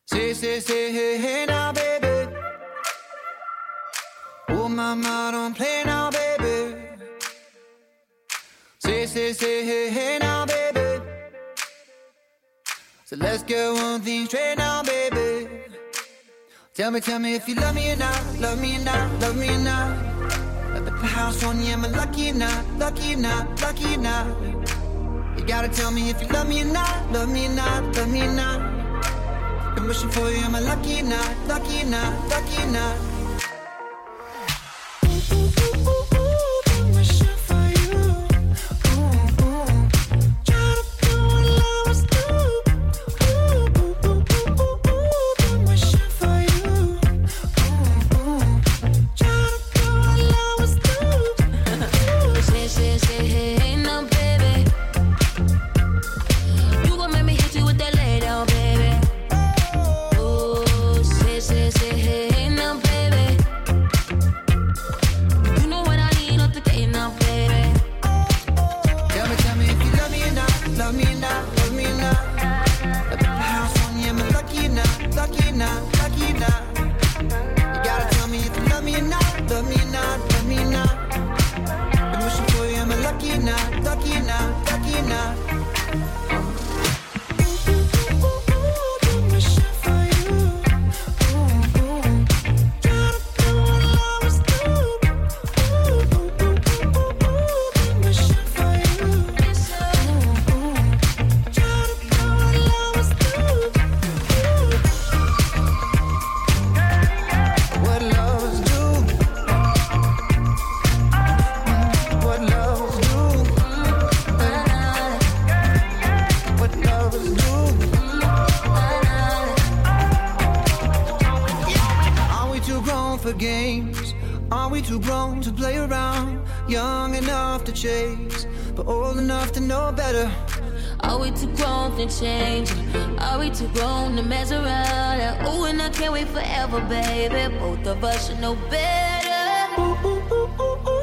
Say, hey, hey now, baby. Oh, mama, don't play now, baby. Say, hey, hey now, baby. So let's get one thing straight now, baby. Tell me if you love me or not, love me or not, love me or not. At the house on you, am I lucky or not, lucky or not, lucky or not? You gotta tell me if you love me or not, love me or not, love me or not. Been wishing for you, am I lucky or not, lucky or not, lucky or not? Games, are we too grown to play around? Young enough to chase, but old enough to know better. Are we too grown to change? Are we too grown to mess around? Oh, and I can't wait forever, baby. Both of us should know better. Ooh, ooh, ooh, ooh, ooh.